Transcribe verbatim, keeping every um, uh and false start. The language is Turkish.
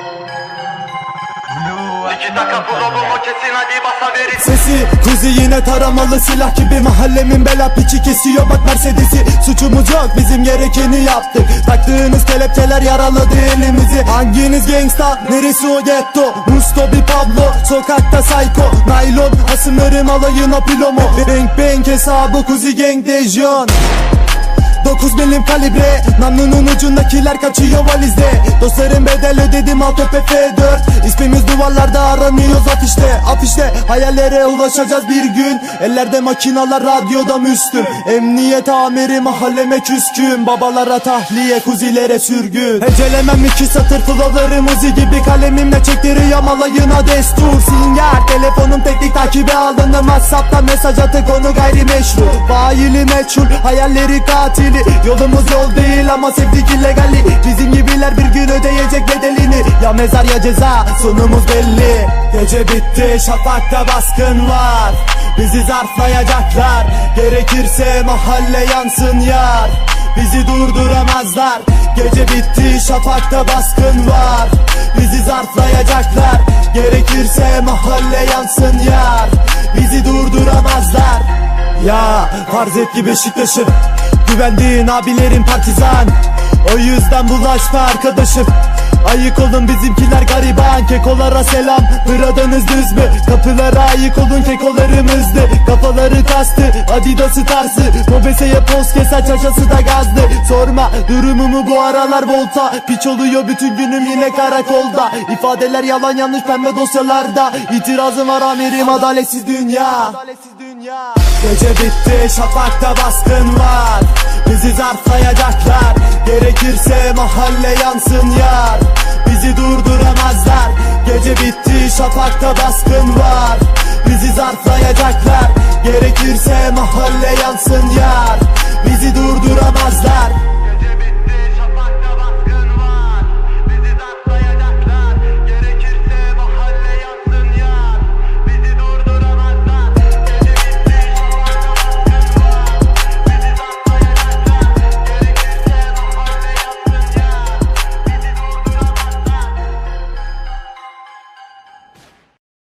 İki dakika provomo kesin hadi basa verin. Sesi kuzi yine taramalı silah gibi, mahallemin bela piçi kesiyor bak Mercedes'i. Suçumuz yok, bizim gerekeni yaptık. Taktığınız kelepçeler yaraladı elimizi. Hanginiz gangsta, neresi o getto? Musto bir Pablo, sokakta psycho. Naylon asımlarım alayına pilomo. Bang bang hesabı kuzi gang dejon. Dokuz milim kalibre, namlunun ucundakiler kaçıyor valizde. Dostlarım bedel ödedim alt P F dört. İsmimiz duvarlarda aranıyoruz afişte. Afişte hayallere ulaşacağız bir gün. Ellerde makinalar, radyoda Müslüm. Emniyet amiri mahalleme küskün. Babalara tahliye, kuzilere sürgün. Hecelemem iki satır flowlarım uzi gibi. Kalemimle çektiriyorum alayına destur. Sinyal telefonum teknik takibe alındım. WhatsApp'ta mesaj atı konu gayrimeşru. Faili meçhul, hayalleri katil. Yolumuz yol değil ama sevdik illegali. Bizim gibiler bir gün ödeyecek bedelini. Ya mezar ya ceza, sonumuz belli. Gece bitti, şafakta baskın var. Bizi zarflayacaklar. Gerekirse mahalle yansın yar. Bizi durduramazlar. Gece bitti, şafakta baskın var. Bizi zarflayacaklar. Gerekirse mahalle yansın yar. Bizi durduramazlar. Ya farz et ki Beşiktaş'ım, güvendiğin abilerin partizan. O yüzden bulaşma arkadaşım. Ayık olun, bizimkiler gariban. Kekolara selam, buradanız düz mü? Kapılara ayık olun, kekolarımızdı. Kafaları kastı, Adidas'ı tarzı. Mobeseye poz keser, çaşası da gazdı. Sorma durumumu bu aralar volta. Piç oluyor bütün günüm yine karakolda. İfadeler yalan yanlış pembe dosyalarda. İtirazım var amirim, adaletsiz dünya. Gece bitti, şafakta baskın var. Bizi zarflayacaklar. Gerekirse mahalle yansın yar. Bizi durduramazlar. Gece bitti, şafakta baskın var. Bizi zarflayacaklar. Gerekirse mahalle yansın yar. Bizi durduramazlar.